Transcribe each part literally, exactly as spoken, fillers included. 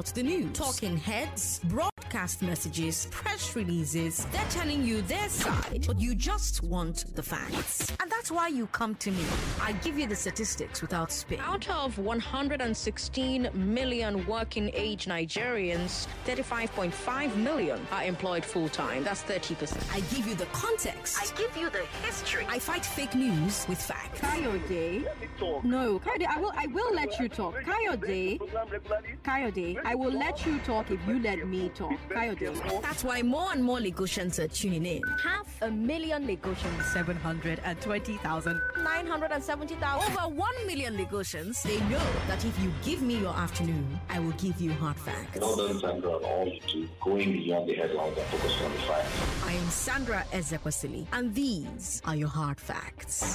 the news. Talking heads, broadcast messages, press releases. They're telling you their side, but you just want the facts. And that's why you come to me. I give you the statistics without spin. Out of one hundred sixteen million working age Nigerians, thirty-five point five million are employed full-time. That's thirty percent. I give you the context. I give you the history. I fight fake news with facts. Kayode. No, Kayode, I will I will let you talk. Kayode. Kayode, I will let you talk if you let me talk. Kayode. That's why more and more Lagosians are tuning in. Half a million Lagosians. seven hundred twenty thousand. nine hundred seventy thousand. Over one million Lagosians. They know that if you give me your afternoon, I will give you hard facts. Well done, Sandra, on all you do, going beyond the headlines and focusing on the facts. I am Sandra Ezekwesili, and these are your hard facts.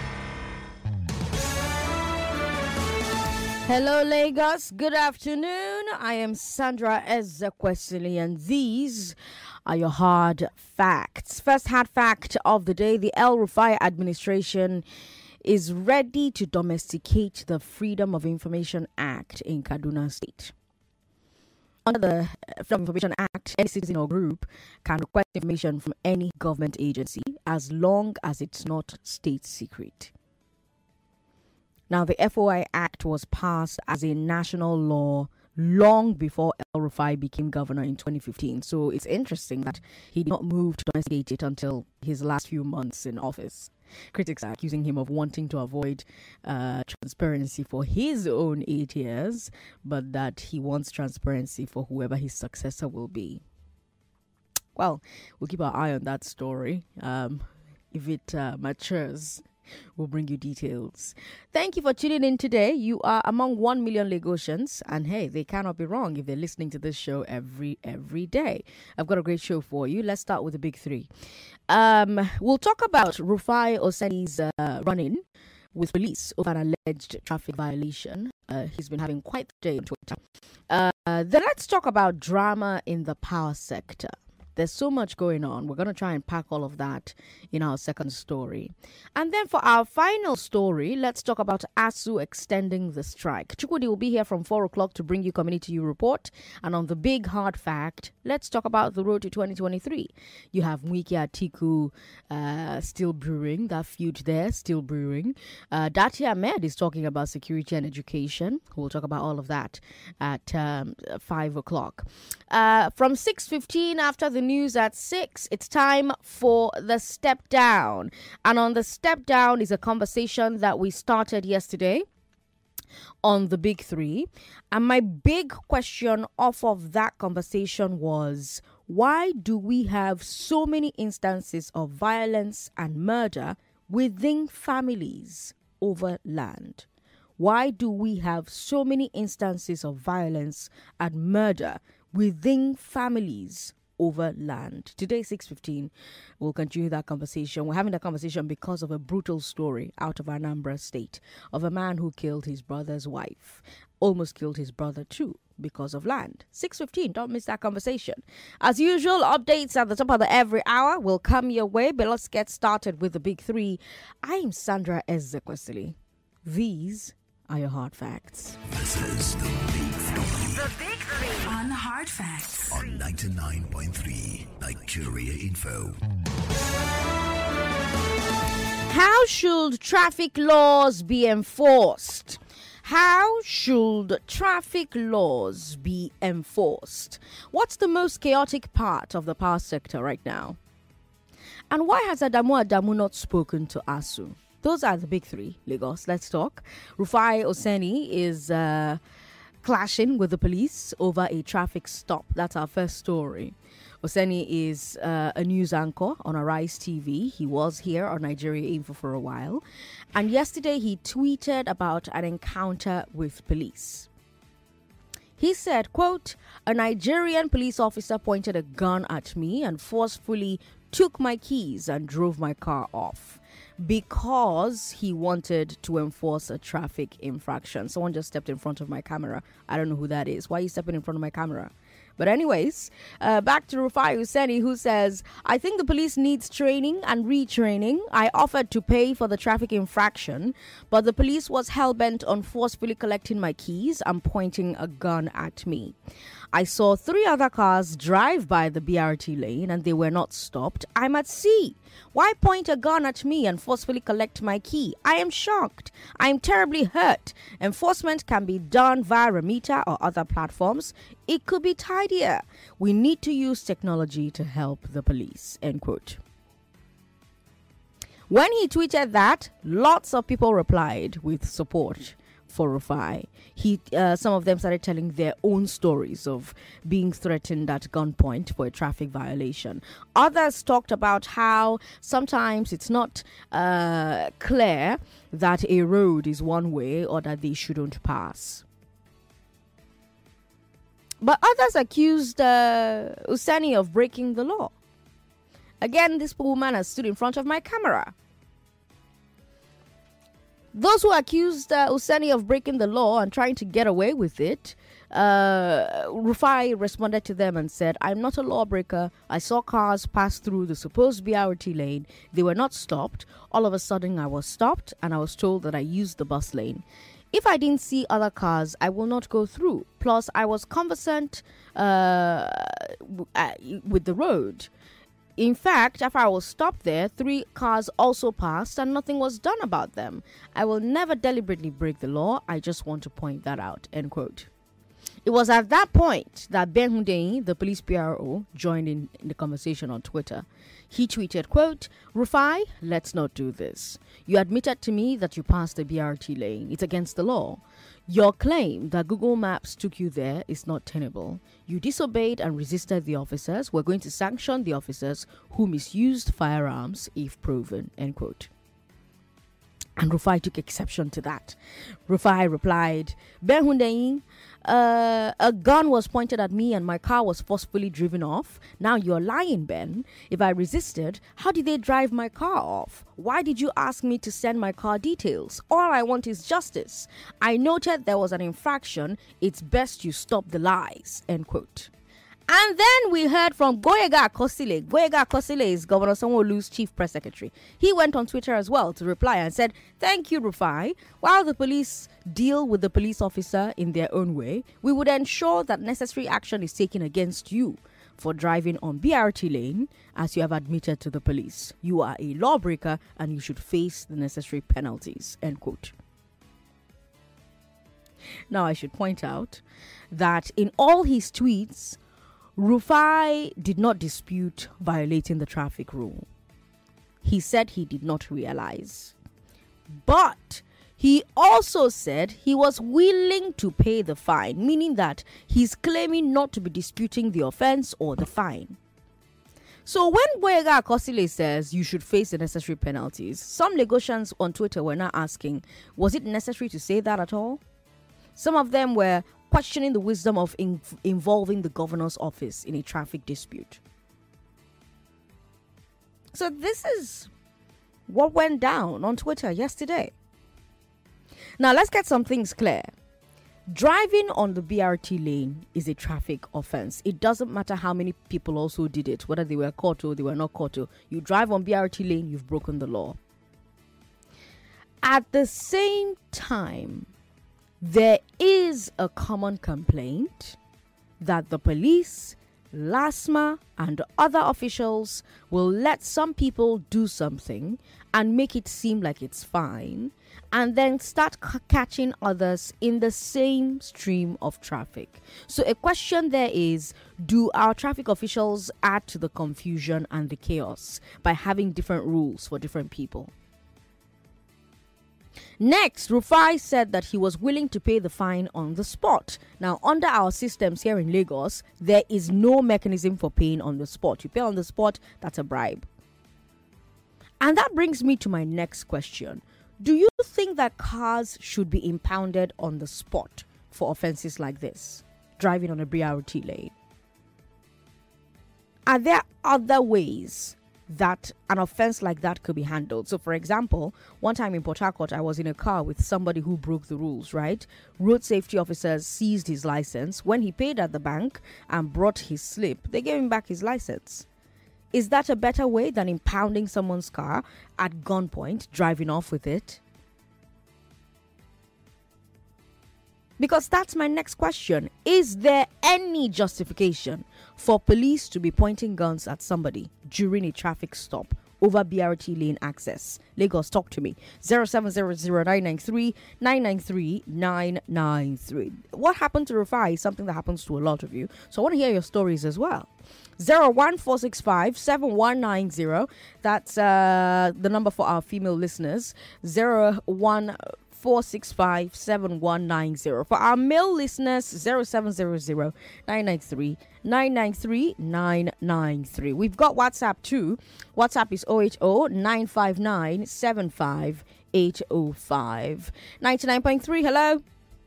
Hello, Lagos. Good afternoon. I am Sandra Ezekwesili, and these are your hard facts. First hard fact of the day: the El Rufai administration is ready to domesticate the Freedom of Information Act in Kaduna State. Under the Freedom of Information Act, any citizen or group can request information from any government agency as long as it's not state secret. Now, the F O I Act was passed as a national law long before El Rufai became governor in twenty fifteen. So it's interesting that he did not move to domesticate it until his last few months in office. Critics are accusing him of wanting to avoid uh, transparency for his own eight years, but that he wants transparency for whoever his successor will be. Well, we'll keep our eye on that story. Um, if it uh, matures, we'll bring you details. Thank you for tuning in today. You are among one million Lagosians, and hey, they cannot be wrong if they're listening to this show every every day. I've got a great show for you. Let's start with the big three. Um, we'll talk about Rufai Oseni's uh, run-in with police over an alleged traffic violation. Uh, he's been having quite the day on Twitter. Uh, then let's talk about drama in the power sector. There's so much going on. We're going to try and pack all of that in our second story. And then for our final story, let's talk about ASUU extending the strike. Chukwudi will be here from four o'clock to bring you Community U Report. And on the big hard fact, let's talk about the road to twenty twenty-three. You have Mwike Atiku uh, still brewing, that feud there still brewing. Uh, Dati Ahmed is talking about security and education. We'll talk about all of that at um, five o'clock. Uh, from six fifteen after the news at six, it's time for the step down. And on the step down is a conversation that we started yesterday on the big three. And my big question off of that conversation was, why do we have so many instances of violence and murder within families over land? Why do we have so many instances of violence and murder within families over land? Today, six fifteen, we'll continue that conversation. We're having that conversation because of a brutal story out of Anambra State of a man who killed his brother's wife, almost killed his brother too because of land. six fifteen, don't miss that conversation. As usual, updates at the top of the every hour will come your way, but let's get started with the big three. I'm Sandra Ezekwesili. These are your hard facts. This is the big three. The big three on Hard Facts on ninety-nine point three Nigeria Info. How should traffic laws be enforced? How should traffic laws be enforced? What's the most chaotic part of the power sector right now? And why has Adamu Adamu not spoken to ASUU? Those are the big three. Lagos, let's talk. Rufai Oseni is uh, clashing with the police over a traffic stop. That's our first story. Oseni is uh, a news anchor on Arise T V. He was here on Nigeria Info for a while. And yesterday he tweeted about an encounter with police. He said, quote, "A Nigerian police officer pointed a gun at me and forcefully took my keys and drove my car off because he wanted to enforce a traffic infraction." Someone just stepped in front of my camera. I don't know who that is. Why are you stepping in front of my camera? But anyways, uh, back to Rufai Hussaini, who says, I think the police needs training and retraining. I offered to pay for the traffic infraction, but the police was hell-bent on forcefully collecting my keys and pointing a gun at me. I saw three other cars drive by the B R T lane and they were not stopped. I'm at sea. Why point a gun at me and forcefully collect my key? I am shocked. I am terribly hurt. Enforcement can be done via Remita or other platforms. It could be tidier. We need to use technology to help the police. End quote. When he tweeted that, lots of people replied with support for Rufai. He, uh, some of them started telling their own stories of being threatened at gunpoint for a traffic violation. Others talked about how sometimes it's not uh, clear that a road is one way or that they shouldn't pass. But others accused uh, Hussaini of breaking the law. Again, this woman has stood in front of my camera. Those who accused uh, Hussaini of breaking the law and trying to get away with it, uh, Rufai responded to them and said, I'm not a lawbreaker. I saw cars pass through the supposed B R T lane. They were not stopped. All of a sudden, I was stopped and I was told that I used the bus lane. If I didn't see other cars, I will not go through. Plus, I was conversant uh, with the road. In fact, after I was stopped there, three cars also passed and nothing was done about them. I will never deliberately break the law. I just want to point that out. End quote. It was at that point that Ben Hundeyin, the police P R O, joined in, in the conversation on Twitter. He tweeted, quote, Rufai, let's not do this. You admitted to me that you passed the B R T lane. It's against the law. Your claim that Google Maps took you there is not tenable. You disobeyed and resisted the officers. We're going to sanction the officers who misused firearms if proven, end quote. And Rufai took exception to that. Rufai replied, Ben Hundeyin, uh, a gun was pointed at me and my car was forcefully driven off. Now you're lying, Ben. If I resisted, how did they drive my car off? Why did you ask me to send my car details? All I want is justice. I noted there was an infraction. It's best you stop the lies, end quote. And then we heard from Gboyega Akosile. Gboyega Akosile is Governor Sanwo-Olu's chief press secretary. He went on Twitter as well to reply and said, thank you, Rufai. While the police deal with the police officer in their own way, we would ensure that necessary action is taken against you for driving on B R T lane, as you have admitted to the police. You are a lawbreaker and you should face the necessary penalties, end quote. Now, I should point out that in all his tweets, Rufai did not dispute violating the traffic rule. He said he did not realize. But he also said he was willing to pay the fine, meaning that he's claiming not to be disputing the offense or the fine. So when Gboyega Akosile says you should face the necessary penalties, some Lagosians on Twitter were now asking, was it necessary to say that at all? Some of them were questioning the wisdom of in- involving the governor's office in a traffic dispute. So this is what went down on Twitter yesterday. Now let's get some things clear. Driving on the B R T lane is a traffic offense. It doesn't matter how many people also did it, whether they were caught or they were not caught. You drive on B R T lane, you've broken the law. At the same time, there is a common complaint that the police, LASMA, and other officials will let some people do something and make it seem like it's fine, and then start c- catching others in the same stream of traffic. So a question there is, do our traffic officials add to the confusion and the chaos by having different rules for different people? Next, Rufai said that he was willing to pay the fine on the spot. Now, under our systems here in Lagos, there is no mechanism for paying on the spot. You pay on the spot, that's a bribe. And that brings me to my next question. Do you think that cars should be impounded on the spot for offenses like this, driving on a B R T lane? Are there other ways that an offense like that could be handled. So, for example, one time in Port Harcourt, I was in a car with somebody who broke the rules, right? Road safety officers seized his license. When he paid at the bank and brought his slip, they gave him back his license. Is that a better way than impounding someone's car at gunpoint, driving off with it? Because that's my next question. Is there any justification for police to be pointing guns at somebody during a traffic stop over B R T lane access? Lagos, talk to me. zero seven zero zero nine nine three nine nine three nine nine three. What happened to Rufai is something that happens to a lot of you. So I want to hear your stories as well. zero one four six five seven one nine zero. That's uh, the number for our female listeners. zero one four six five seven one nine zero. For our male listeners, zero seven zero zero nine nine three nine nine three nine nine three. We've got WhatsApp too. WhatsApp is zero eight zero nine five nine seven five eight zero five. ninety-nine point three, hello.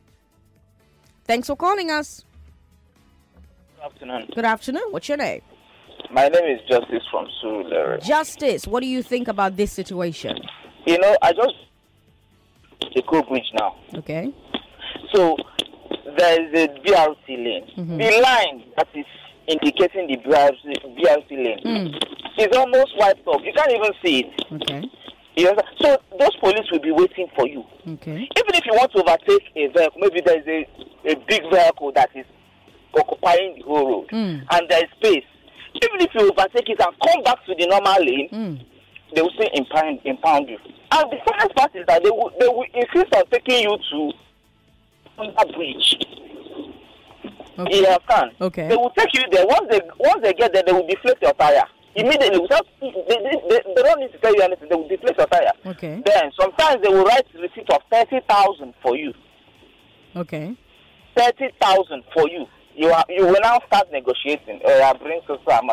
Thanks for calling us. Good afternoon. Good afternoon. What's your name? My name is Justice from Surulere. Justice, what do you think about this situation? You know, I just the Eko Bridge now. Okay. So there is a B R T lane. Mm-hmm. The line that is indicating the B R T, B R T lane mm. is almost wiped off. You can't even see it. Okay. You know, so those police will be waiting for you. Okay. Even if you want to overtake a vehicle, maybe there is a, a big vehicle that is occupying the whole road mm. and there is space. Even if you overtake it and come back to the normal lane, mm. they will still impound, impound you. And the funniest part is that they will, they will insist on taking you to that bridge. Okay. You understand? Okay. They will take you there. Once they once they get there, they will deflate your tire. Immediately, without they, they, they, they don't need to tell you anything. They will deflate your tire. Okay. Then sometimes they will write a receipt of thirty thousand for you. Okay. Thirty thousand for you. You are you will now start negotiating. Uh, I bring so can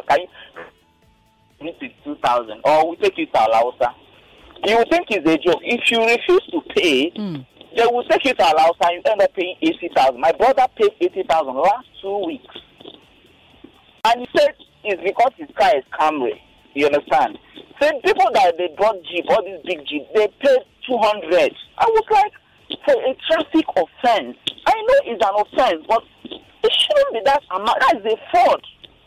you bring two thousand or we take you to Alausa. You will think it's a joke. If you refuse to pay, mm. they will take you to Alausa and you end up paying eighty thousand. My brother paid eighty thousand last two weeks, and he said it's because his car is Camry. You understand? So people that they brought Jeep, all these big Jeep, they paid two hundred. I was like, for a traffic offense. I know it's an offense, but it shouldn't be that amount. That is a fraud.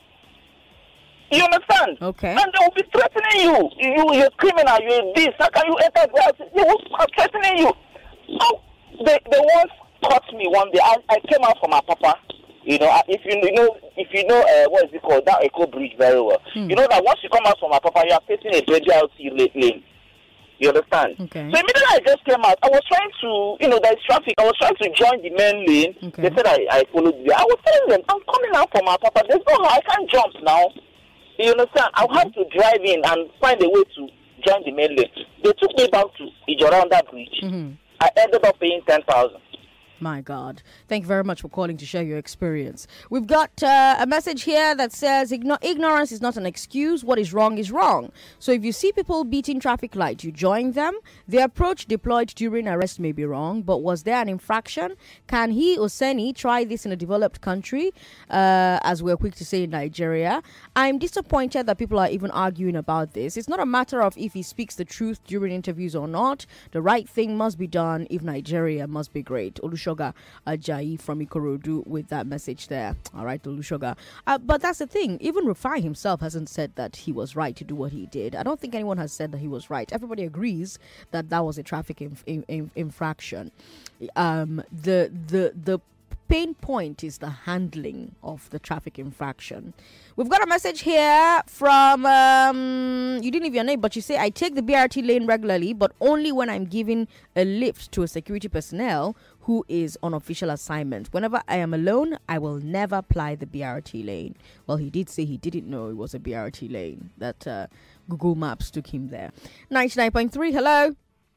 You understand? Okay. And they will be threatening you. You, you're a criminal. You're this. How can you enter that? They will start threatening you. Oh, they, they once caught me one day. I, I came out from my papa. You know, if you, you know, if you know, uh, what is it called? That Eko Bridge very well. Hmm. You know that once you come out from my papa, you are facing a B R T lane. You understand? Okay. So immediately I just came out, I was trying to, you know, there's traffic. I was trying to join the main lane. Okay. They said I, I followed you. I was telling them, I'm coming out from my papa. There's no how I can't jump now. You understand? I'll have to drive in and find a way to join the main lane. They took me back to Ijoronda Bridge. Mm-hmm. I ended up paying ten thousand. My God. Thank you very much for calling to share your experience. We've got uh, a message here that says, Igno- ignorance is not an excuse. What is wrong is wrong. So if you see people beating traffic lights, you join them. The approach deployed during arrest may be wrong, but was there an infraction? Can he, Oseni, try this in a developed country, uh, as we're quick to say in Nigeria? I'm disappointed that people are even arguing about this. It's not a matter of if he speaks the truth during interviews or not. The right thing must be done if Nigeria must be great. Olushoga Ajayi from Ikorodu with that message there. All right, Olushoga. Uh, but that's the thing. Even Rufai himself hasn't said that he was right to do what he did. I don't think anyone has said that he was right. Everybody agrees that that was a traffic inf- inf- infraction. Um, the the the pain point is the handling of the traffic infraction. We've got a message here from, um, you didn't leave your name, but you say, I take the B R T lane regularly, but only when I'm giving a lift to a security personnel who is on official assignment. Whenever I am alone, I will never ply the B R T lane. Well, he did say he didn't know it was a B R T lane, that uh, Google Maps took him there. ninety-nine point three, hello.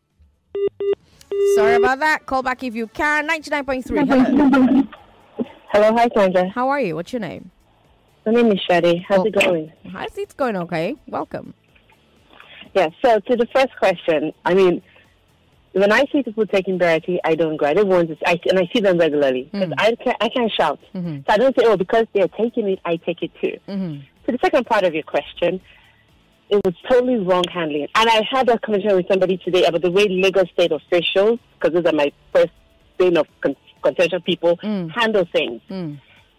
Sorry about that. Call back if you can. ninety-nine point three, hello. Hello, hi, Sandra. How are you? What's your name? My name is Shadi. How's okay. it going? Hi, it's going okay. Welcome. Yeah, so to the first question, I mean, when I see people taking B R T, I don't go. I don't want to, I, and I see them regularly. Because mm. I, can, I can't shout. Mm-hmm. So I don't say, oh, because they're taking it, I take it too. Mm-hmm. To the second part of your question, It was totally wrong handling. And I had a conversation with somebody today about the way Lagos State officials, because those are my first thing of con- contention people, mm. handle things. Mm.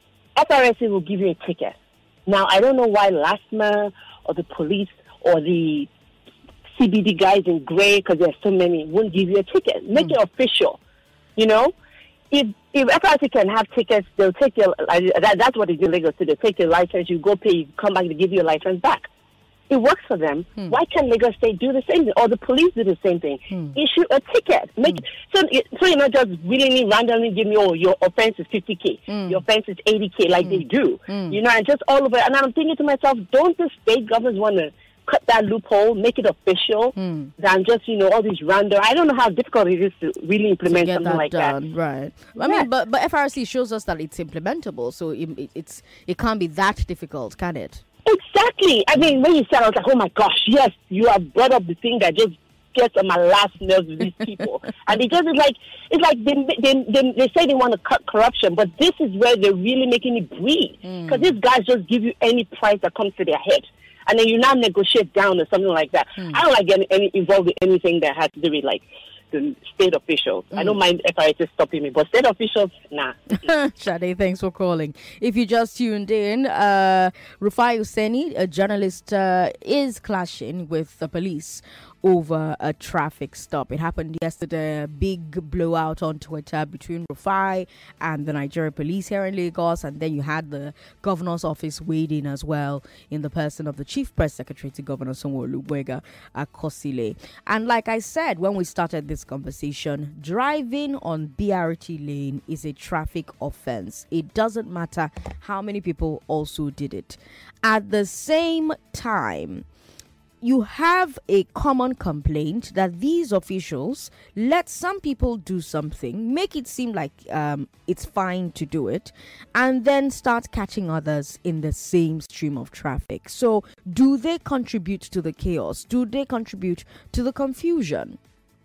F R S C will give you a ticket. Now, I don't know why LASMA or the police or the C B D guys in gray, because there's so many, won't give you a ticket. Make mm. it official, you know? If if F R S C can have tickets, they'll take your, that, that's what they do in Lagos. So they'll take your license, you go pay, you come back, they give you your license back. It works for them. Hmm. Why can't Lagos State do the same thing? Or the police do the same thing? Hmm. Issue a ticket. Make hmm. so, so you're not just really randomly give me, oh, your offense is fifty K, hmm. your offense is eighty K, like hmm. they do. Hmm. You know, and just all over. And I'm thinking to myself, don't the state governments want to cut that loophole, make it official, hmm. than just, you know, all these random. I don't know how difficult it is to really implement to something that like done. that. Right. I yeah. mean, but but F R S C shows us that it's implementable, so it, it, it's it can't be that difficult, can it? Exactly. I mean, when you said, I was like, oh my gosh, yes, you have brought up the thing that just gets on my last nerves with these people. And it just is like, it's like they, they, they, they say they want to cut corruption, but this is where they're really making it breathe. Because mm. these guys just give you any price that comes to their head. And then you now negotiate down or something like that. Mm. I don't like getting any, involved in anything that has to do with, like, the state officials. Mm. I don't mind F I S stopping me, but state officials, nah. Shade, thanks for calling. If you just tuned in, uh, Rufai Hussaini, a journalist, uh, is clashing with the police over a traffic stop. It happened yesterday, a big blowout on Twitter between Rufai and the Nigeria police here in Lagos, and then you had the governor's office weighed in as well in the person of the chief press secretary to Governor Sanwo-Olu, Gbóyèga Akosile. And like I said when we started this conversation, driving on B R T lane is a traffic offense. It doesn't matter how many people also did it. At the same time, you have a common complaint that these officials let some people do something, make it seem like um, it's fine to do it, and then start catching others in the same stream of traffic. So do they contribute to the chaos? Do they contribute to the confusion?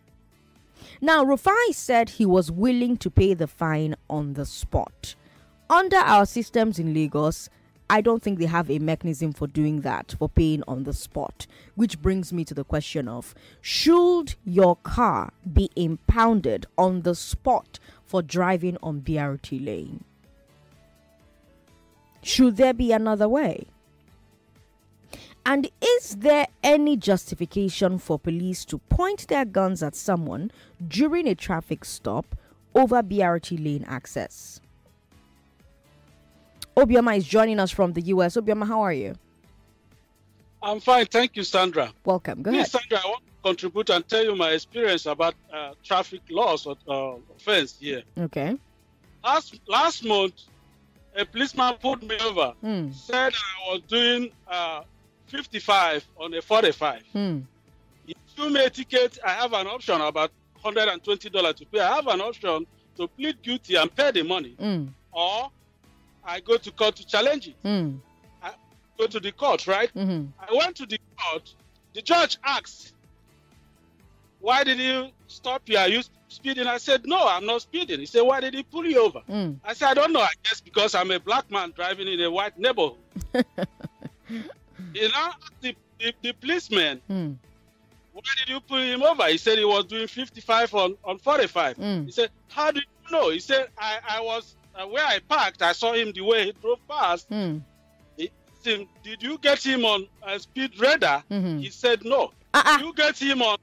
Now, Rufai said he was willing to pay the fine on the spot. Under our systems in Lagos, I don't think they have a mechanism for doing that, for paying on the spot. Which brings me to the question of, should your car be impounded on the spot for driving on B R T lane? Should there be another way? And is there any justification for police to point their guns at someone during a traffic stop over B R T lane access? Obioma is joining us from the U S. Obioma, how are you? I'm fine. Thank you, Sandra. Welcome. Go Please, ahead. Sandra, I want to contribute and tell you my experience about uh, traffic laws or uh, offense here. Okay. Last last month, a policeman pulled me over, mm. said I was doing uh, fifty-five on a forty-five. Mm. He issued me a ticket. I have an option about one hundred twenty dollars to pay. I have an option to plead guilty and pay the money. Mm. Or I go to court to challenge it. Mm. I go to the court, right? Mm-hmm. I went to the court. The judge asked, why did you stop you? Are you speeding? I said, no, I'm not speeding. He said, why did he pull you over? Mm. I said, I don't know. I guess because I'm a black man driving in a white neighborhood. You know, the, the, the policeman, mm. why did you pull him over? He said he was doing fifty-five on, on forty-five. Mm. He said, how do you know? He said, I, I was... Uh, where I parked, I saw him the way he drove past. Mm. He said, did you get him on uh, speed radar? Mm-hmm. He said, no. Uh-uh. You get him on.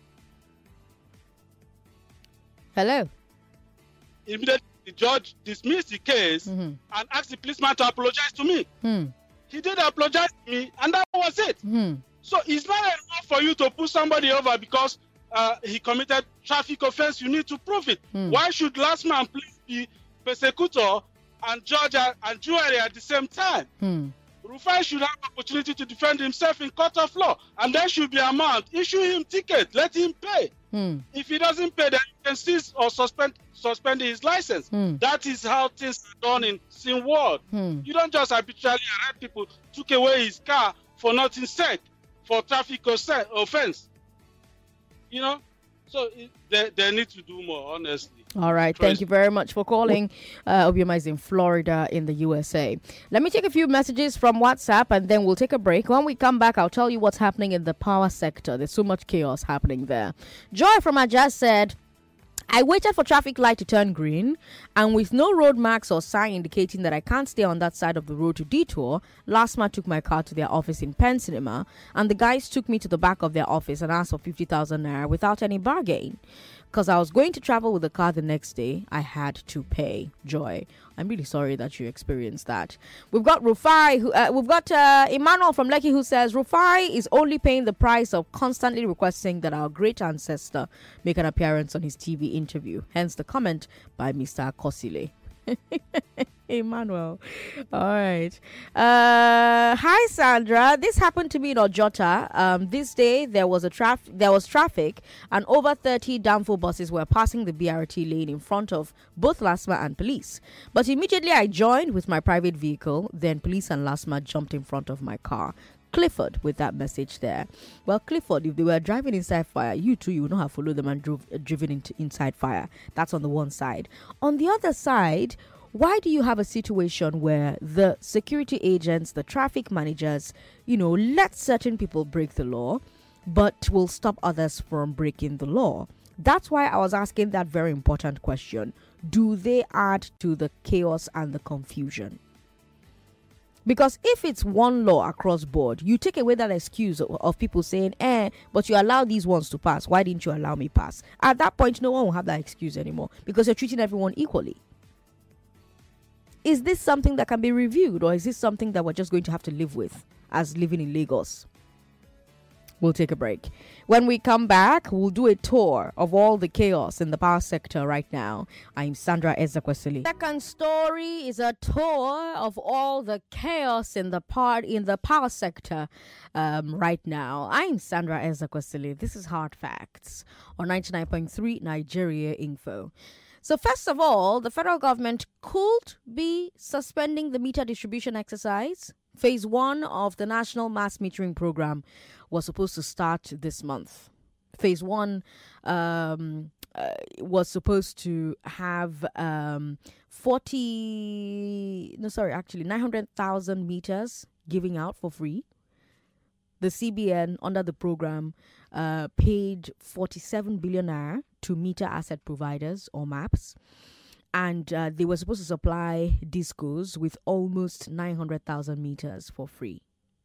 Hello. Immediately, the judge dismissed the case mm-hmm. and asked the policeman to apologize to me. Mm. He did apologize to me, and that was it. Mm. So it's not enough for you to pull somebody over because uh, he committed traffic offense. You need to prove it. Mm. Why should last man please be persecutor and judge and jury at the same time? Hmm. Rufai should have opportunity to defend himself in court of law, and there should be a amount. Issue him ticket, let him pay. Hmm. If he doesn't pay, then you can seize or suspend suspend his license. Hmm. That is how things are done in sin world. Hmm. You don't just arbitrarily arrest people, took away his car for nothing said, for traffic offense. You know, So it, they, they need to do more, honestly. All right. Thank you very much for calling. Uh, Obioma is in Florida in the U S A. Let me take a few messages from WhatsApp and then we'll take a break. When we come back, I'll tell you what's happening in the power sector. There's so much chaos happening there. Joy from Ajaz said, I waited for traffic light to turn green, and with no road marks or sign indicating that I can't stay on that side of the road to detour, Lasma took my car to their office in Penn Cinema, and the guys took me to the back of their office and asked for fifty thousand naira without any bargain. Because I was going to travel with the car the next day, I had to pay. Joy, I'm really sorry that you experienced that. We've got Rufai, who, uh, we've got uh, Emmanuel from Lekki who says, Rufai is only paying the price of constantly requesting that our great ancestor make an appearance on his T V interview. Hence the comment by Mister Kosile. Emmanuel. All right. Uh, hi, Sandra. This happened to me in Ojota. Um, this day there was a traf- there was traffic, and over thirty Danfo buses were passing the B R T lane in front of both LASMA and police. But immediately I joined with my private vehicle. Then police and LASMA jumped in front of my car. Clifford with that message there. Well, Clifford, if they were driving inside fire, you too, you would not have followed them and drove, uh, driven into inside fire. That's on the one side. On the other side, why do you have a situation where the security agents, the traffic managers, you know, let certain people break the law, but will stop others from breaking the law? That's why I was asking that very important question. Do they add to the chaos and the confusion? Because if it's one law across board, you take away that excuse of, of people saying, eh, but you allow these ones to pass. Why didn't you allow me pass? At that point, no one will have that excuse anymore because you're treating everyone equally. Is this something that can be reviewed, or is this something that we're just going to have to live with as living in Lagos? We'll take a break. When we come back, we'll do a tour of all the chaos in the power sector right now. I'm Sandra Ezekwesili. Second story is a tour of all the chaos in the part in the power sector um, right now. I'm Sandra Ezekwesili. This is Hard Facts on ninety-nine point three Nigeria Info. So first of all, the federal government could be suspending the meter distribution exercise. Phase one of the National Mass Metering Program was supposed to start this month. Phase one um, uh, was supposed to have um, forty, no, sorry, actually nine hundred thousand meters giving out for free. The C B N under the program uh, paid forty-seven billion naira to meter asset providers or MAPs. And uh, they were supposed to supply discos with almost nine hundred thousand meters for free.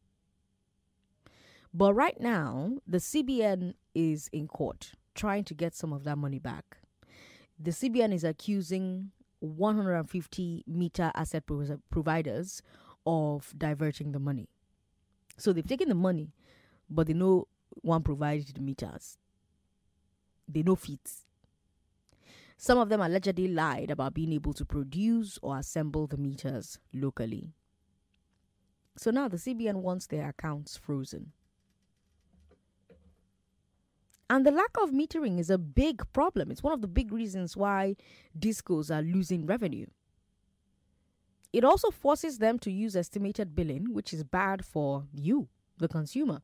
But right now, the C B N is in court trying to get some of that money back. The C B N is accusing one hundred fifty meter asset pro- providers of diverting the money. So they've taken the money, but they know one provided the meters. They know fees. Some of them allegedly lied about being able to produce or assemble the meters locally. So now the C B N wants their accounts frozen. And the lack of metering is a big problem. It's one of the big reasons why discos are losing revenue. It also forces them to use estimated billing, which is bad for you, the consumer.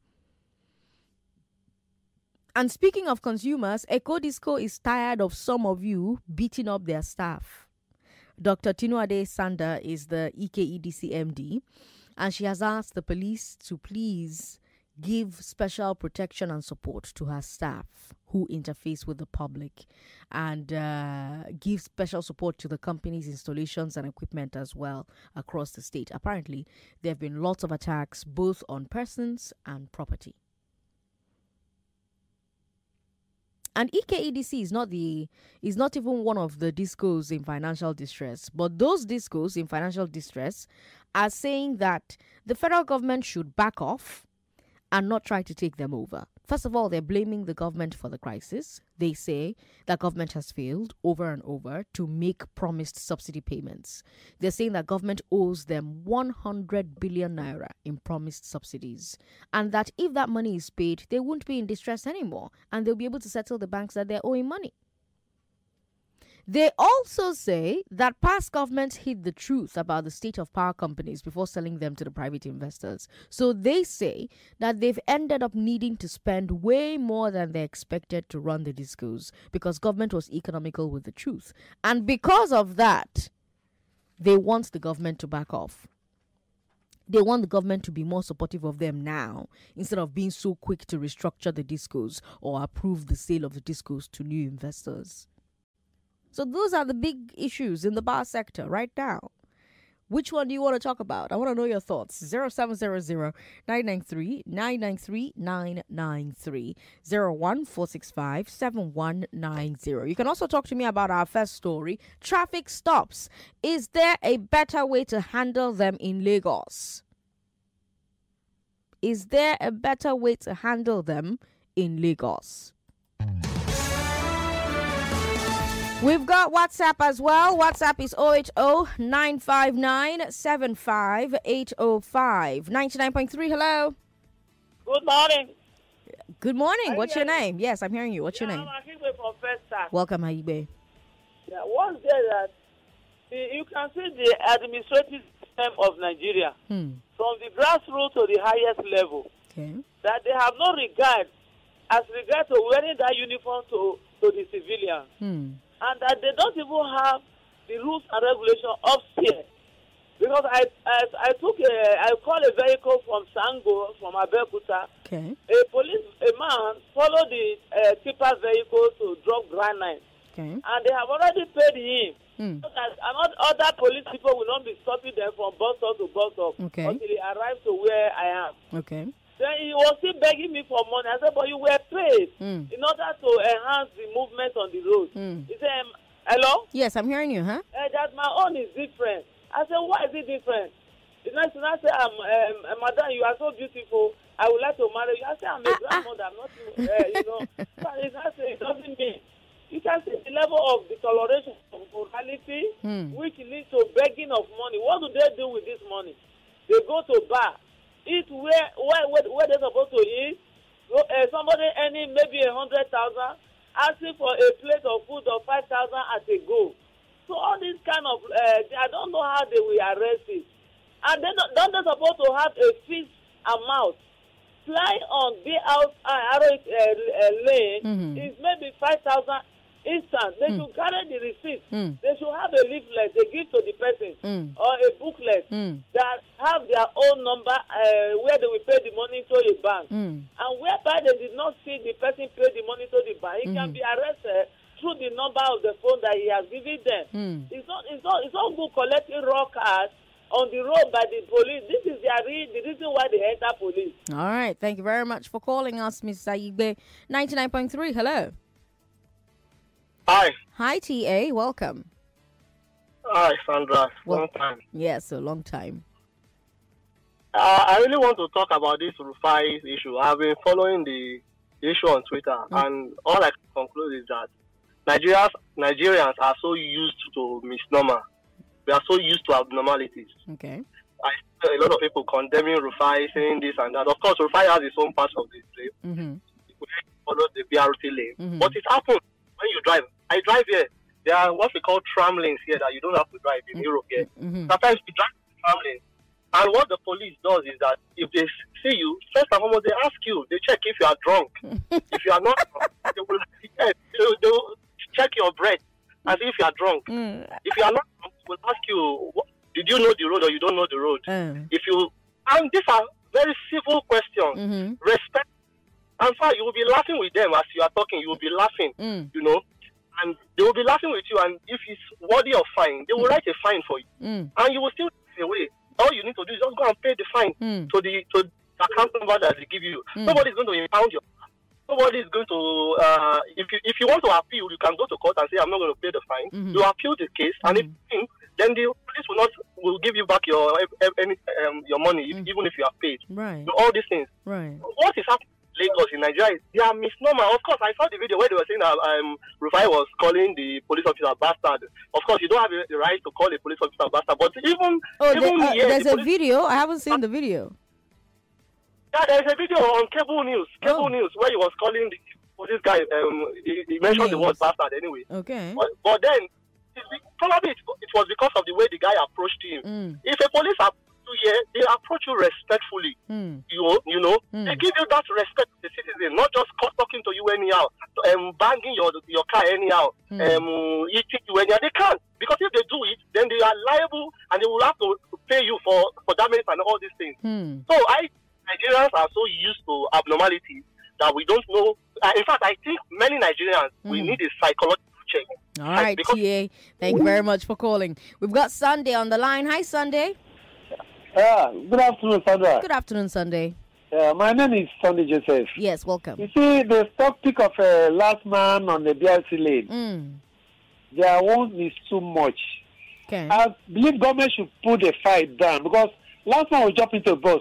And speaking of consumers, EcoDisco is tired of some of you beating up their staff. Doctor Tinuade Sanda is the E K E D C M D, and she has asked the police to please give special protection and support to her staff who interface with the public, and uh, give special support to the company's installations and equipment as well across the state. Apparently, there have been lots of attacks both on persons and property. And E K E D C is not the is not even one of the discos in financial distress, but those discos in financial distress are saying that the federal government should back off and not try to take them over. First of all, they're blaming the government for the crisis. They say that government has failed over and over to make promised subsidy payments. They're saying that government owes them one hundred billion naira in promised subsidies, and that if that money is paid, they won't be in distress anymore, and they'll be able to settle the banks that they're owing money. They also say that past governments hid the truth about the state of power companies before selling them to the private investors. So they say that they've ended up needing to spend way more than they expected to run the discos because government was economical with the truth. And because of that, they want the government to back off. They want the government to be more supportive of them now instead of being so quick to restructure the discos or approve the sale of the discos to new investors. So those are the big issues in the bar sector right now. Which one do you want to talk about? I want to know your thoughts. zero seven zero zero nine nine three nine nine three nine nine three zero one four six five seven one nine zero. You can also talk to me about our first story, traffic stops. Is there a better way to handle them in Lagos? Is there a better way to handle them in Lagos? We've got WhatsApp as well. WhatsApp is zero eight zero nine five nine seven five eight zero five. ninety-nine point three, hello. Good morning. Good morning. Are What's you your name? Yes, I'm hearing you. What's yeah, your name? I'm Akigbe from First Star. Welcome, Haibe. Yeah, once there that you can see the administrative system of Nigeria Hmm. from the grassroots to the highest level. Okay. That they have no regard as regard to wearing that uniform to, to the civilians. Hmm. And that they don't even have the rules and regulations upstairs. Because I, I I took a I called a vehicle from Sango from Abeokuta. Okay. A police a man followed the uh, tipper vehicle to drop granite. Okay. And they have already paid him. Hmm. So that and other police people will not be stopping them from bus stop to bus stop Okay. until he arrives to where I am. Okay. Then he was still begging me for money. I said, but you were paid Mm. in order to enhance the movement on the road. Mm. He said, um, hello? Yes, I'm hearing you, huh? Uh, that my own is different. I said, why is it different? The next thing I said, um, um, madam, you are so beautiful. I would like to marry you. I said, I'm a grandmother. I'm not, uh, you know. But it's not, it doesn't mean. You can see the level of the toleration of morality, Mm. which leads to begging of money. What do they do with this money? They go to bar. Eat where where where, where they're supposed to eat. Uh, somebody earning maybe a hundred thousand, asking for a plate of food of five thousand at a go. So all this kind of uh, I don't know how they will arrest it. And then don't they supposed to have a fixed amount? Flying on the out uh, uh, uh, lane Mm-hmm. is maybe five thousand instant. They Mm. should carry the receipt. Mm. They should have a leaflet they give to the person Mm. or a booklet Mm. that have their own number uh, where they will pay the money to a bank. Mm. And whereby they did not see the person pay the money to the bank, he Mhm. can be arrested through the number of the phone that he has given them. Mm. It's not it's not it's not good collecting raw cards on the road by the police. This is their re- the reason why they enter police. All right. Thank you very much for calling us, Miss Haibe. ninety-nine point three, hello. Hi. Hi, T A. Welcome. Hi, Sandra. Well- Long time. Yes, a long time. Uh, I really want to talk about this Rufai issue. I've been following the issue on Twitter, Mm. and all I can conclude is that Nigerians Nigerians are so used to misnomer. We are so used to abnormalities. Okay. I see a lot of people condemning Rufai, saying this and that. Of course, Rufai has his own part of the blame. Mm-hmm. We follow the B R T lane. Mhm. But it happens when you drive. I drive here. There are what we call tram lanes here that you don't have to drive in Europe here. Mm-hmm. Sometimes you drive the tram lane. And what the police does is that if they see you, first and foremost, they ask you, they check if you are drunk. If you are not drunk, they will, yes, they will, they will check your breath as if you are drunk. Mm. If you are not drunk, they will ask you, what, did you know the road or you don't know the road? Uh. If you, and these are very civil questions. Mm-hmm. Respect. And so you will be laughing with them as you are talking. You will be laughing, Mm. you know, and they will be laughing with you. And if it's worthy of fine, they will Mm. write a fine for you, Mm. and you will still take it away. All you need to do is just go and pay the fine Mm. to the to the account number that they give you. Mm. Nobody's going to impound you. Nobody is going to. Uh, if you if you want to appeal, you can go to court and say, "I'm not going to pay the fine." Mhm. You appeal the case, and if Mhm. you win, then the police will not will give you back your any um, your money, if, Mm. even if you have paid. Right. So all these things. Right. What is happening in Lagos in Nigeria is they are misnomer. Of course, I saw the video where they were saying that um, Rufai was calling the police officer bastard. Of course, you don't have the right to call a police officer bastard, but even Oh, even there, uh, here, there's the a police, video. I haven't seen the video. yeah, there's a video on cable news, cable Oh. news, where he was calling the, this guy. Um, he, he mentioned the Names. word bastard anyway. Okay. But, but then it's be- probably it, it was because of the way the guy approached him. Mm. If a police approach you here, they approach you respectfully. Mm. You know, you know, Mm. they give you that respect to the citizen, not just co- talking to you anyhow, um, banging your your car anyhow, Mm. um, eating you anyhow. They can't, because if they do it, then they are liable and they will have to pay you for for damage and all these things. Mm. So I Nigerians are so used to abnormalities that we don't know. Uh, in fact, I think many Nigerians we Mm. need a psychological check. All right, because- T A. Thank you very much for calling. We've got Sunday on the line. Hi, Sunday. Yeah, good afternoon, Sandra. Good afternoon, Sunday. Uh, my name is Sunday Joseph. Yes, welcome. You see, the stock pick of uh, last man on the B R C lane, Mm. their one is too much. Okay. I believe government should put the fight down because last man was jumping into a bus.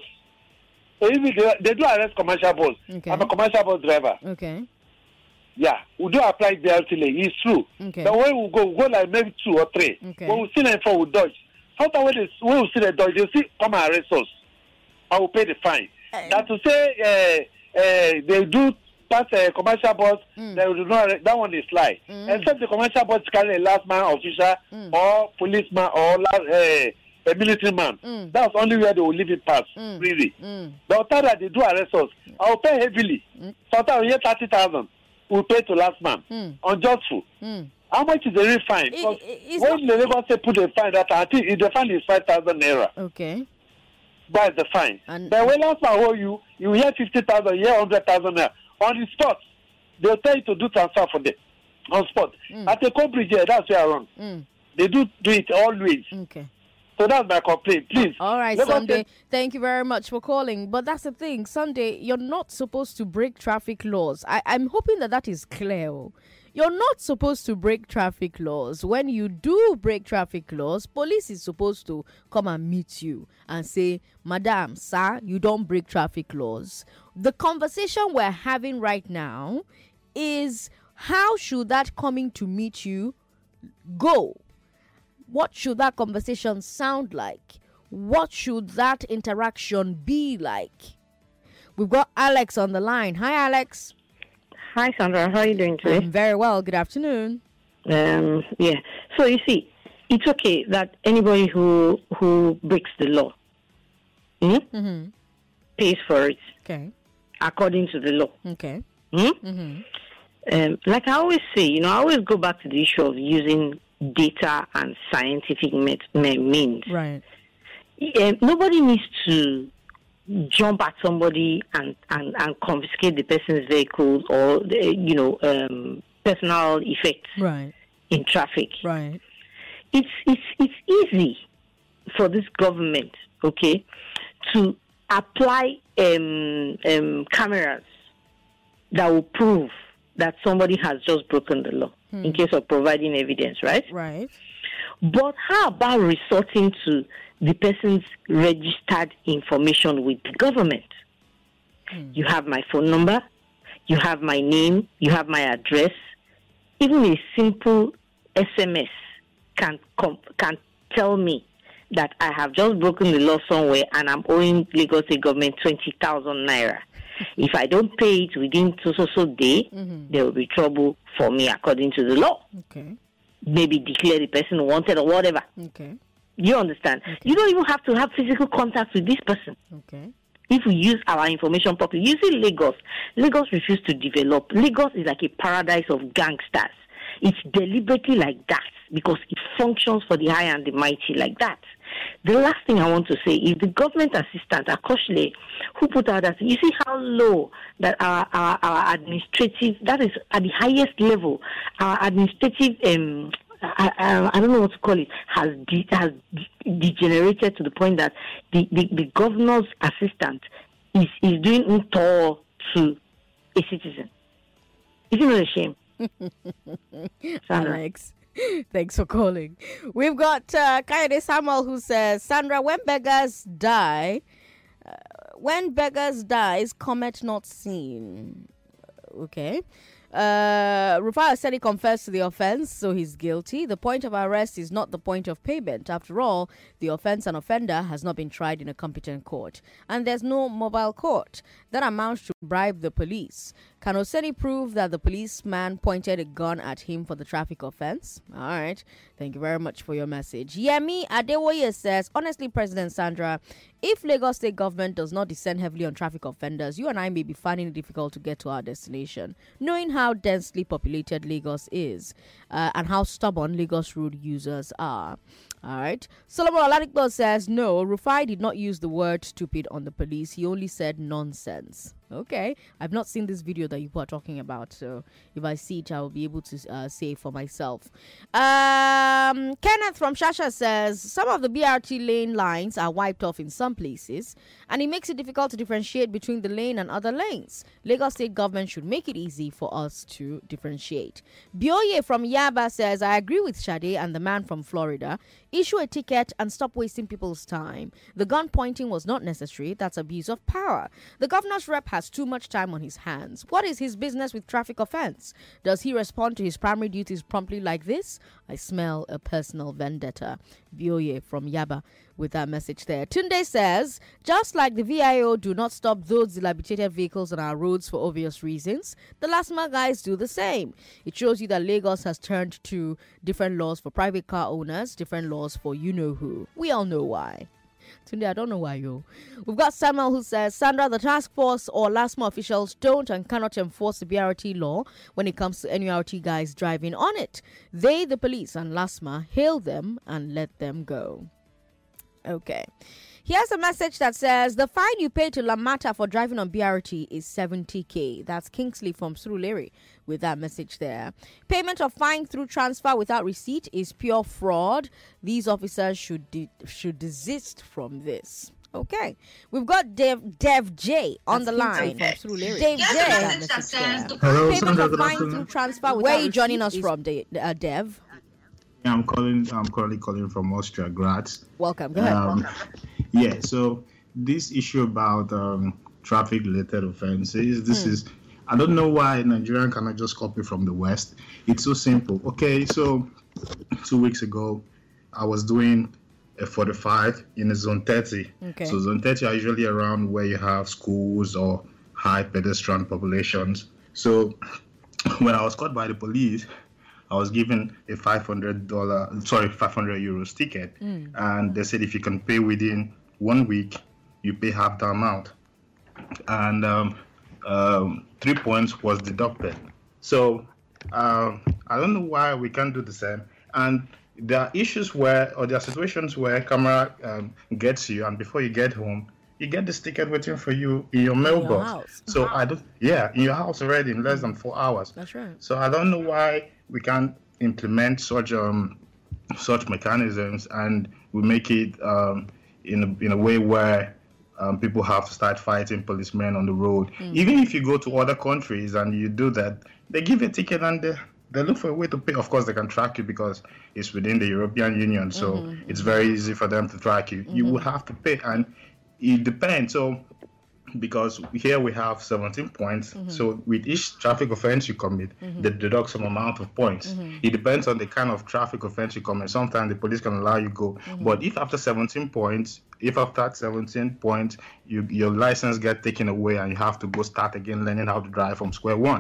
So if they, they do arrest commercial bus. Okay. I'm a commercial bus driver. Okay. Yeah, we do apply B R C lane. It's true. Okay. But when we go, we go like maybe two or three. Okay. When we see them for, we dodge. Sometimes when, they, when we see the dodge, they see come and arrest us. I will pay the fine. Uh, That to say uh, uh, they do pass a commercial bus, Mm. they will do not, that one is lie. Mm. Except the commercial bus carry a last man officer Mm. or policeman or last, uh, a military man. Mm. That's only where they will leave it pass, Mm. really. Mm. But after that, they do arrest us. I will pay heavily. Mm. Sometimes we get thirty thousand. We pay to last man. Mm. Unjustful. Mm. How much is the real fine? It- Because it- it's when the Lagos say put the fine, that I think if the fine is five thousand naira. Okay. That's the fine. And- But when last man hold you, you hear fifty thousand, you hear hundred thousand naira on the spot. They'll tell you to do transfer for them on spot. Mm. At the Cambridge, yeah, that's where I run. Mm. They do do it always. Okay. So that's my complaint. Please. All right, Lagos Sunday. State- Thank you very much for calling. But that's the thing, Sunday. You're not supposed to break traffic laws. I, I'm hoping that that is clear. oh. You're not supposed to break traffic laws. When you do break traffic laws, police is supposed to come and meet you and say, Madam, sir, you don't break traffic laws. The conversation we're having right now is how should that coming to meet you go? What should that conversation sound like? What should that interaction be like? We've got Alex on the line. Hi, Alex. Hi, Sandra. How are you doing today? I'm very well. Good afternoon. Um, yeah. So you see, it's okay that anybody who who breaks the law hmm, Mm-hmm. pays for it Okay. according to the law. Okay. Hmm? Mm-hmm. Um, like I always say, you know, I always go back to the issue of using data and scientific met- me- means. Right. Um, nobody needs to jump at somebody and, and, and confiscate the person's vehicles or, the, you know, um, personal effects Right. in traffic. Right. It's it's it's easy for this government, okay, to apply um, um, cameras that will prove that somebody has just broken the law Hmm. in case of providing evidence, right? Right. But how about resorting to the person's registered information with the government? Hmm. You have my phone number, you have my name, you have my address. Even a simple S M S can com- can tell me that I have just broken the law somewhere and I'm owing Lagos State government twenty thousand naira. If I don't pay it within so so so day, Mhm. there will be trouble for me according to the law. Okay. Maybe declare the person wanted or whatever. Okay. You understand? You don't even have to have physical contact with this person. Okay. If we use our information properly. You see Lagos. Lagos refused to develop. Lagos is like a paradise of gangsters. It's deliberately like that because it functions for the high and the mighty like that. The last thing I want to say is the government assistant, Akoshle, who put out that, you see how low that our, our, our administrative, that is at the highest level, our administrative, um, I, I, I don't know what to call it, has de- has de- degenerated to the point that the, the, the governor's assistant is, is doing untold to a citizen. Isn't it a shame? Alex, thanks for calling. We've got uh, Kayode Samuel who says, Sandra, when beggars die, uh, when beggars die, is comet not seen? Okay. Uh, Rufai said he confessed to the offense, so he's guilty. The point of arrest is not the point of payment. After all, the offense and offender has not been tried in a competent court, and there's no mobile court. That amounts to bribe the police. Can Oseni prove that the policeman pointed a gun at him for the traffic offense? All right. Thank you very much for your message. Yemi Adewoye says, honestly, President Sandra, if Lagos State government does not descend heavily on traffic offenders, you and I may be finding it difficult to get to our destination, knowing how densely populated Lagos is uh, and how stubborn Lagos road users are. All right. Solomon Olanikbo says, no, Rufai did not use the word stupid on the police. He only said nonsense. Okay. I've not seen this video that you are talking about, so if I see it, I will be able to uh, say for myself. Um, Kenneth from Shasha says, some of the B R T lane lines are wiped off in some places, and it makes it difficult to differentiate between the lane and other lanes. Lagos State government should make it easy for us to differentiate. Bioye from Yaba says, I agree with Shade and the man from Florida. Issue a ticket and stop wasting people's time. The gun pointing was not necessary. That's abuse of power. The governor's rep has too much time on his hands. What is his business with traffic offense? Does he respond to his primary duties promptly like this? I smell a personal vendetta. Bioye from Yaba with that message there. Tunde says, just like the V I O do not stop those dilapidated vehicles on our roads for obvious reasons, the LASMA guys do the same. It shows you that Lagos has turned to different laws for private car owners, different laws for you-know-who. We all know why. Tunde, I don't know why, yo. We've got Samuel who says, Sandra, the task force or LASMA officials don't and cannot enforce the B R T law when it comes to N U R T guys driving on it. They, the police and LASMA, hail them and let them go. Okay. Here's a message that says, the fine you pay to Lamata for driving on B R T is seventy K. That's Kingsley from Surulere with that message there. Payment of fine through transfer without receipt is pure fraud. These officers should de- should desist from this. Okay. We've got Dev, Dev J on That's the line. Dev J. that says, Hello, Payment of fine through transfer without Where are you joining us from, De- uh, Dev? I'm calling. I'm currently calling from Austria, Graz. Welcome. Go ahead. Um, yeah. So this issue about um, traffic-related offences. This mm. is. I don't know why Nigerian cannot just copy from the West. It's so simple. Okay. So two weeks ago, I was doing a forty-five in a zone thirty. Okay. So zone thirty are usually around where you have schools or high pedestrian populations. So when I was caught by the police, I was given a five hundred dollars, sorry, five hundred euros ticket. Mm. And they said if you can pay within one week, you pay half the amount. And um, um, three points was deducted. So um, I don't know why we can't do the same. And there are issues where, or there are situations where camera um, gets you, and before you get home, you get this ticket waiting for you in your mailbox. In your house. So I don't, yeah, in your house already in less than four hours. That's right. So I don't know why we can't implement such um such mechanisms, and we make it um in a, in a way where um, people have to start fighting policemen on the road. Mm. Even if you go to other countries and you do that, they give a ticket and they they look for a way to pay. Of course, they can track you because it's within the European Union, so mm-hmm. it's very easy for them to track you. Mm-hmm. You will have to pay, and it depends. So because here we have seventeen points, mm-hmm. so with each traffic offense you commit, mm-hmm. they deduct some amount of points. Mm-hmm. It depends on the kind of traffic offense you commit. Sometimes the police can allow you go, mm-hmm. but if after seventeen points, if after seventeen points, you, your license get taken away and you have to go start again learning how to drive from square one.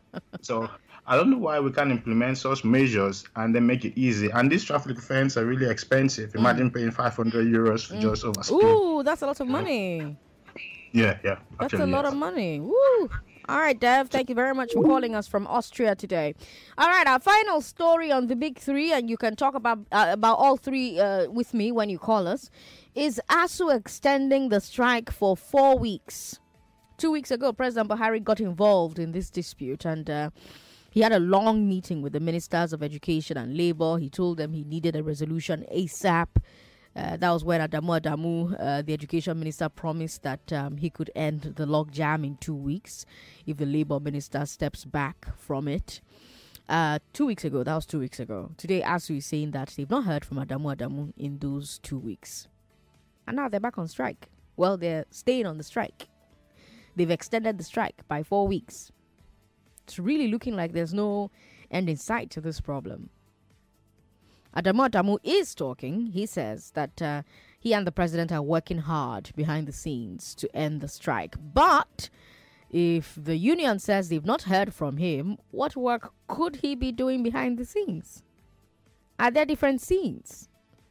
So I don't know why we can't implement such measures and then make it easy. And these traffic offenses are really expensive. Imagine mm. paying five hundred euros for mm. just over speed. Ooh, that's a lot of money. Yeah, yeah. That's a lot yes. of money. Woo. All right, Dev, thank you very much for calling us from Austria today. All right, our final story on the big three, and you can talk about uh, about all three uh, with me when you call us, is ASUU extending the strike for four weeks. Two weeks ago, President Buhari got involved in this dispute, and uh, he had a long meeting with the Ministers of Education and Labour. He told them he needed a resolution ASAP. Uh, that was when Adamu Adamu, uh, the education minister, promised that um, he could end the logjam in two weeks if the Labour minister steps back from it. Uh, two weeks ago, that was two weeks ago. Today, ASUU is saying that they've not heard from Adamu Adamu in those two weeks. And now they're back on strike. Well, they're staying on the strike. They've extended the strike by four weeks. it's really looking like there's no end in sight to this problem. Adamu Adamu is talking. He says that uh, he and the president are working hard behind the scenes to end the strike. But if the union says they've not heard from him, what work could he be doing behind the scenes? Are there different scenes?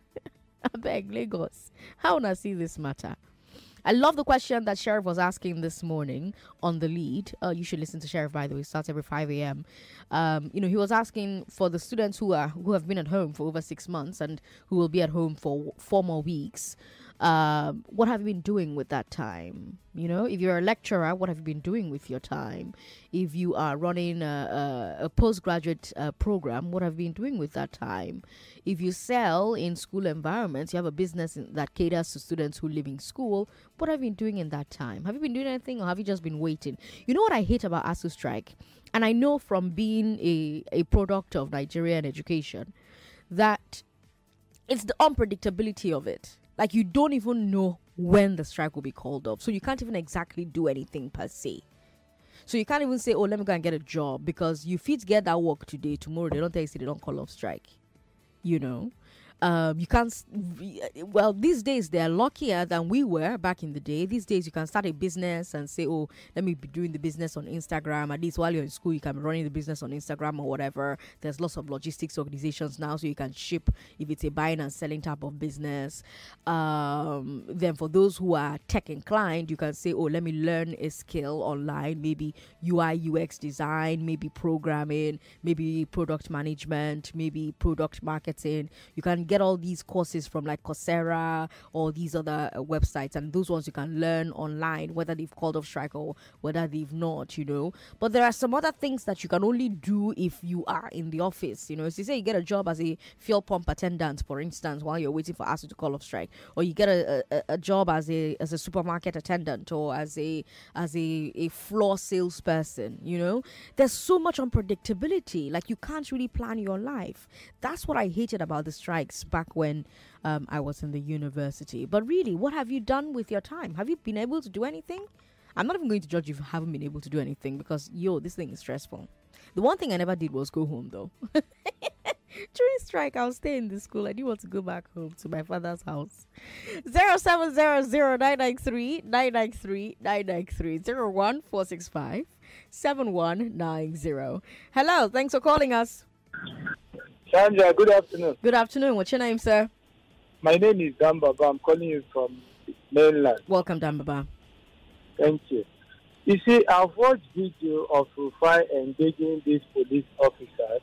I beg, Lagos. How do I see this matter? I love the question that Sheriff was asking this morning on the lead. Uh, you should listen to Sheriff, by the way. It starts every five a.m. Um, you know, he was asking for the students who are who have been at home for over six months and who will be at home for four more weeks. Um, what have you been doing with that time? You know, if you're a lecturer, what have you been doing with your time? If you are running a, a, a postgraduate uh, program, what have you been doing with that time? If you sell in school environments, you have a business in, that caters to students who live in school, what have you been doing in that time? Have you been doing anything, or have you just been waiting? You know what I hate about ASUU strike? And I know from being a, a product of Nigerian education that it's the unpredictability of it. Like, you don't even know when the strike will be called off. So you can't even exactly do anything per se. So you can't even say, oh, let me go and get a job, because you fit get that work today, tomorrow they don't tell you, say they don't call off strike. You know? Um, you can't, well, these days they're luckier than we were back in the day. These days you can start a business and say, oh, let me be doing the business on Instagram. At least while you're in school, you can be running the business on Instagram or whatever. There's lots of logistics organizations now, so you can ship if it's a buying and selling type of business. Um, then for those who are tech inclined, you can say, oh, let me learn a skill online, maybe U I U X design, maybe programming, maybe product management, maybe product marketing. You can get all these courses from like Coursera or these other uh, websites, and those ones you can learn online, whether they've called off strike or whether they've not, you know. But there are some other things that you can only do if you are in the office, you know. So you say you get a job as a fuel pump attendant, for instance, while you're waiting for ASUU to call off strike, or you get a, a, a job as a as a supermarket attendant, or as a as a, a floor salesperson, you know. There's so much unpredictability, like you can't really plan your life. That's what I hated about the strikes back when um, I was in the university. But really, what have you done with your time? Have you been able to do anything? I'm not even going to judge you if you haven't been able to do anything, because, yo, this thing is stressful. The one thing I never did was go home, though. During strike, I'll stay in the school. I didn't want to go back home to my father's house. zero seven zero zero nine nine three nine nine three nine nine three zero one four six five seven one nine zero. Hello, thanks for calling us. Sandra, good afternoon. Good afternoon. What's your name, sir? My name is Dambaba. I'm calling you from mainland. Welcome, Dambaba. Thank you. You see, I've watched video of Rufai engaging these police officers,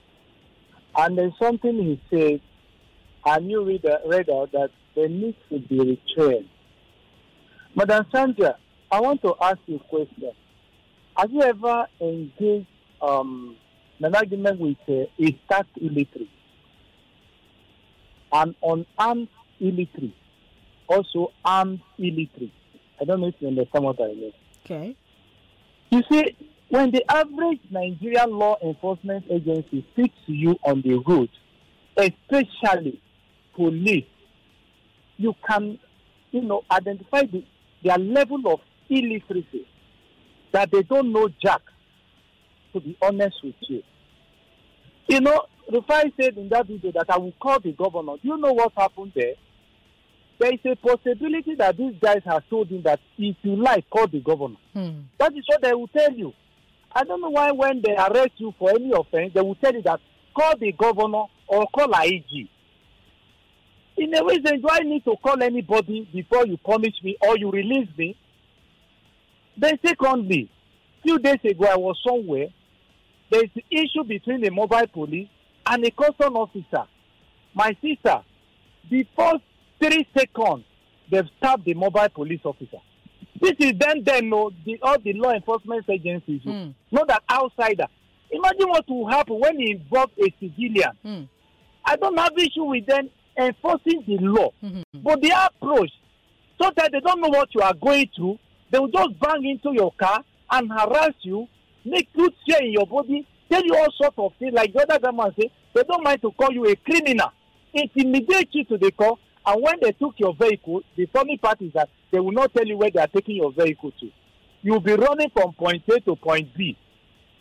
and there's something he said, and you read, uh, read out that they need to be retrained. Madam Sandra, I want to ask you a question. Have you ever engaged um, an argument with uh, a stacked illiterate, an unarmed illiterate, also armed illiterate? I don't know if you understand what I mean. Okay. You see, when the average Nigerian law enforcement agency speaks to you on the road, especially police, you can, you know, identify the, their level of illiteracy, that they don't know jack, to be honest with you. You know, Rufai said in that video that I will call the governor. Do you know what happened there? There is a possibility that these guys have told him that if you like, call the governor. Hmm. That is what they will tell you. I don't know why when they arrest you for any offense, they will tell you that call the governor or call a I G. In a way, then, do I need to call anybody before you punish me or you release me? Then secondly, a few days ago I was somewhere. There is an issue between the mobile police and a custom officer. My sister, the first three seconds, they've stabbed the mobile police officer. This is then, then, no, the, all the law enforcement agencies, mm. not an outsider. Imagine what will happen when you involve a civilian. Mm. I don't have issue with them enforcing the law, mm-hmm. but their approach, so that they don't know what you are going through, they will just bang into your car and harass you, make you tear in your body, tell you all sorts of things. Like the other grandma say, they don't mind to call you a criminal, intimidate you to the car. And when they took your vehicle, the funny part is that they will not tell you where they are taking your vehicle to. You'll be running from point A to point B.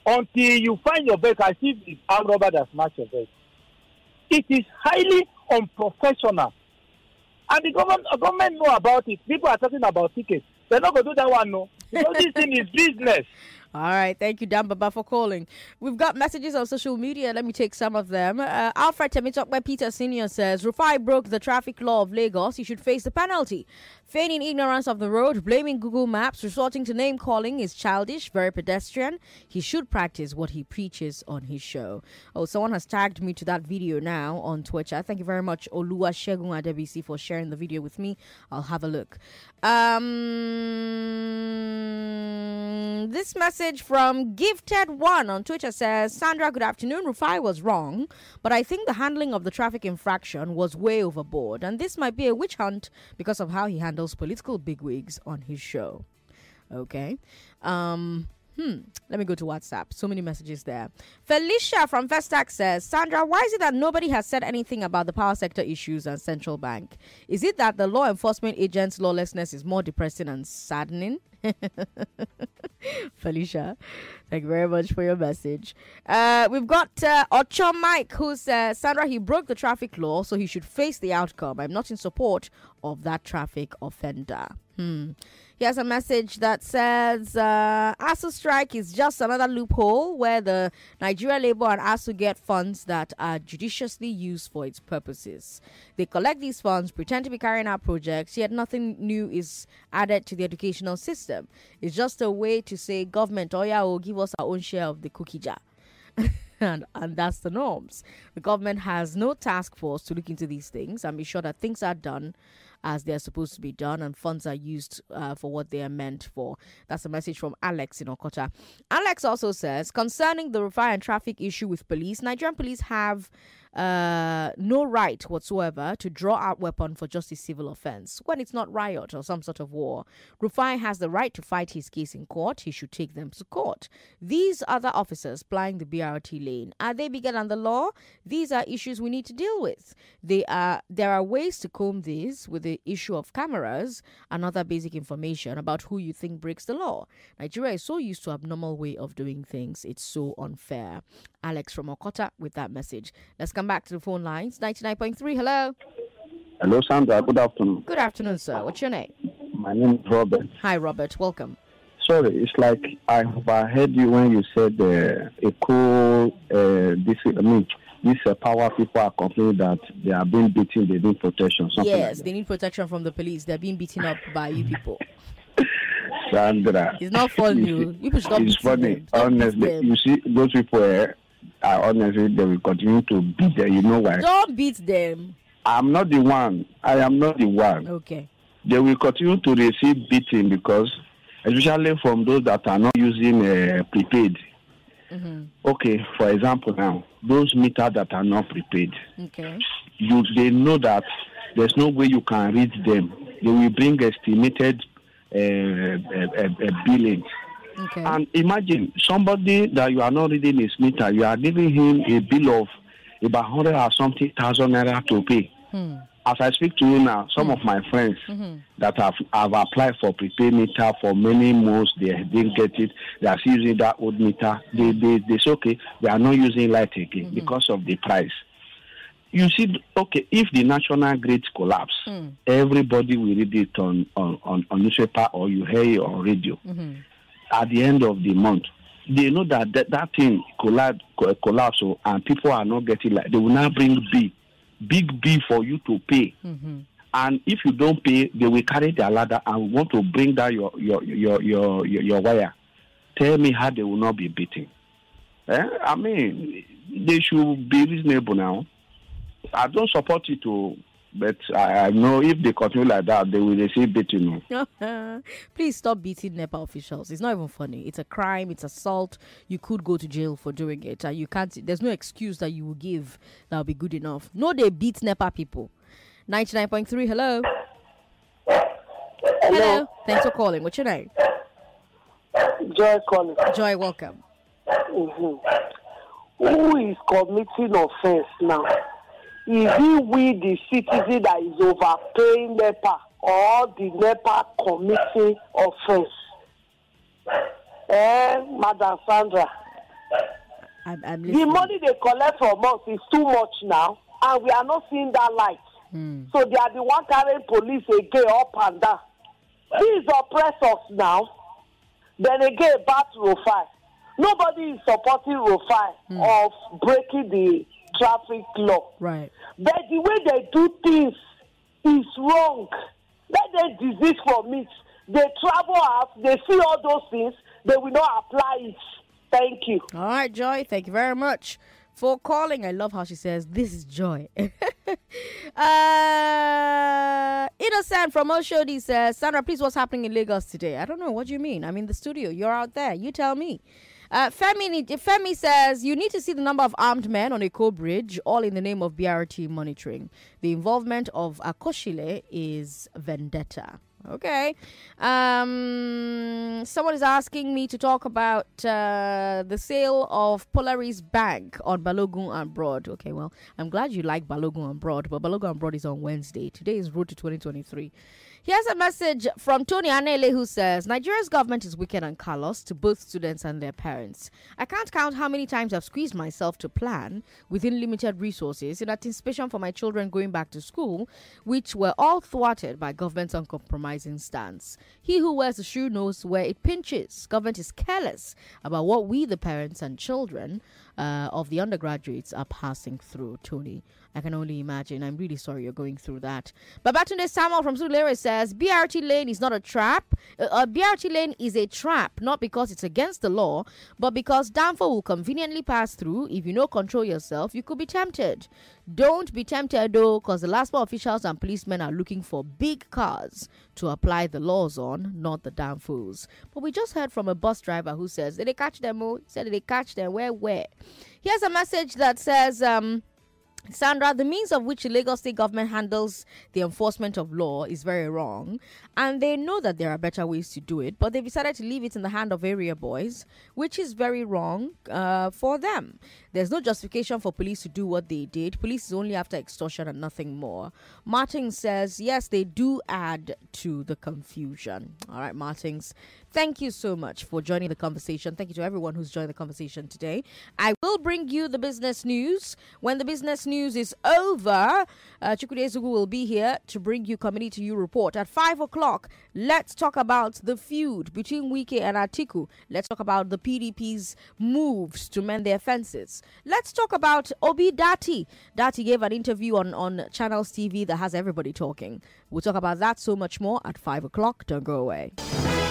until you find your belt, I see the armed robber that smashed your belt. It is highly unprofessional. And the government, the government know about it. People are talking about tickets. They're not going to do that one, no. Because this thing is business. All right. Thank you, Dan Baba, for calling. We've got messages on social media. Let me take some of them. Uh, Alfred Temitokwe Peter Senior says, Rufai broke the traffic law of Lagos. He should face the penalty. Feigning ignorance of the road, blaming Google Maps, resorting to name calling is childish, very pedestrian. He should practice what he preaches on his show. Oh, someone has tagged me to that video now on Twitter. Thank you very much, Oluwa Shegun Adebisi, for sharing the video with me. I'll have a look. Um, this message from Gifted One on Twitter says, Sandra, good afternoon. Rufai was wrong, but I think the handling of the traffic infraction was way overboard, and this might be a witch hunt because of how he handles political bigwigs on his show. Okay. Um, hmm. Let me go to WhatsApp. So many messages there. Felicia from Festac says, Sandra, why is it that nobody has said anything about the power sector issues and central bank? Is it that the law enforcement agents' lawlessness is more depressing and saddening? Felicia, thank you very much for your message. Uh, we've got uh, Ocho Mike, who says, Sandra, he broke the traffic law, so he should face the outcome. I'm not in support of that traffic offender. Hmm. Here's a message that says, uh, ASU strike is just another loophole where the Nigeria Labour and ASU get funds that are judiciously used for its purposes. They collect these funds, pretend to be carrying out projects, yet nothing new is added to the educational system. It's just a way to say, government, oh yeah, will give us our own share of the cookie jar. And, and that's the norms. The government has no task force to look into these things and be sure that things are done as they're supposed to be done and funds are used uh, for what they are meant for. That's a message from Alex in Okota. Alex also says, concerning the Rufai and traffic issue with police, Nigerian police have uh, no right whatsoever to draw out weapon for just a civil offense when it's not riot or some sort of war. Rufai has the right to fight his case in court. He should take them to court. These other officers plying the B R T lane, are they bigger than the law? These are issues we need to deal with. They are, there are ways to comb these with the issue of cameras and other basic information about who you think breaks the law. Nigeria is so used to abnormal way of doing things. It's so unfair. Alex from Okota with that message. Let's come back to the phone lines. ninety-nine point three, hello. Hello, Sandra. Good afternoon. Good afternoon, sir. What's your name? My name is Robert. Hi, Robert. Welcome. Sorry, it's like I overheard you when you said uh, a cool, uh, this, I mean, these uh, power people are complaining that they are being beaten, they need protection. Something yes, like they need protection from the police. They're being beaten up by you people. Sandra. It's not funny. You people stop It's funny. them. Stop Honestly, them. you see, those people uh, are honestly, they will continue to beat them. You know why? Don't beat them. I'm not the one. I am not the one. Okay. They will continue to receive beating because, especially from those that are not using uh, prepaid. Mm-hmm. Okay, for example now, those meters that are not prepaid, Okay. you they know that there's no way you can read them. They will bring estimated uh, uh, uh, uh, billing. Okay. And imagine somebody that you are not reading his meter, you are giving him a bill of about one hundred or something thousand naira to pay. Hmm. As I speak to you now, some of my friends Mm-hmm. that have, have applied for prepaid meter for many months, they didn't get it. They are still using that old meter. They, they, they say, okay, we are not using light again Mm-hmm. because of the price. You see, okay, if the national grid collapse, Mm. everybody will read it on, on, on, on newspaper or you hear it on radio. Mm-hmm. At the end of the month, they know that that, that thing collapse, collapse oh, and people are not getting like, they will now bring big, big bill for you to pay. Mm-hmm. And if you don't pay, they will carry their ladder and want to bring down your your your your your, your wire. Tell me how they will not be beating. Eh? I mean, they should be reasonable now. I don't support it, too, but I, I know if they continue like that, they will receive beating. Please stop beating NEPA officials. It's not even funny. It's a crime. It's assault. You could go to jail for doing it. And you can't. There's no excuse that you will give that will be good enough. No, they beat NEPA people. ninety-nine point three, hello. Hello. Hello. Thanks for calling. What's your name? Joy calling. Joy, welcome. Mm-hmm. Who is committing offense now? Is it we, the citizen, that is overpaying NEPA, or the NEPA committing offense? Eh, Madam Sandra, I'm, I'm the money they collect from us is too much now, and we are not seeing that light. Mm. So they are the one carrying police again up and down. These oppress us now. Then again, back to Rufai. Nobody is supporting Rufai mm. of breaking the traffic law. Right. But the way they do things is wrong. Let them desist from it. They travel out, they see all those things, they will not apply it. Thank you. All right, Joy. Thank you very much for calling. I love how she says, this is Joy. uh, Innocent from Oshodi says, Sandra, please, what's happening in Lagos today? I don't know. What do you mean? I'm in the studio. You're out there. You tell me. Uh, Femi, Femi says, you need to see the number of armed men on Eko Bridge, all in the name of B R T monitoring. The involvement of Akoshile is vendetta. Okay. Um, someone is asking me to talk about uh, the sale of Polaris Bank on Balogun and Broad. Okay, well, I'm glad you like Balogun and Broad, but Balogun and Broad is on Wednesday. Today is Road to twenty twenty-three. Here's a message from Tony Anele, who says, Nigeria's government is wicked and callous to both students and their parents. I can't count how many times I've squeezed myself to plan within limited resources in anticipation for my children going back to school, which were all thwarted by government's uncompromising stance. He who wears the shoe knows where it pinches. Government is careless about what we, the parents and children uh, of the undergraduates, are passing through. Tony, I can only imagine. I'm really sorry you're going through that. But Babatunde Samuel from Sulere says, B R T lane is not a trap. Uh, uh, B R T lane is a trap, not because it's against the law, but because Danfo will conveniently pass through. If you know control yourself, you could be tempted. Don't be tempted, though, because the last officials and policemen are looking for big cars to apply the laws on, not the damn fools. But we just heard from a bus driver who says, did they catch them? Oh, he said, did they catch them? Where, where? Here's a message that says, um, Sandra, the means of which the Lagos State government handles the enforcement of law is very wrong, and they know that there are better ways to do it, but they've decided to leave it in the hand of area boys, which is very wrong uh, for them. There's no justification for police to do what they did. Police is only after extortion and nothing more. Martins says, yes, they do add to the confusion. All right, Martins, thank you so much for joining the conversation. Thank you to everyone who's joined the conversation today. I will bring you the business news. When the business news is over, uh, Chukwudi Ezugu will be here to bring you Community You Report. At five o'clock, let's talk about the feud between Wike and Atiku. Let's talk about the P D P's moves to mend their fences. Let's talk about Obi Dati. Dati gave an interview on, on Channels T V that has everybody talking. We'll talk about that so much more at five o'clock. Don't go away.